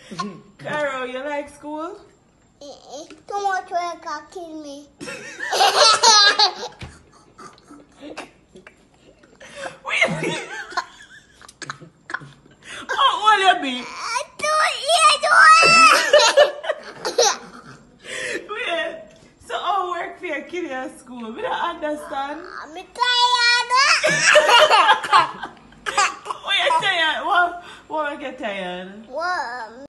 Carol, you like school? Too much work can kill me. Really? How old you be? 2 years old. Wait. So how work for your kid in school? We don't understand. I'm tired. Why you tired? Why you get tired?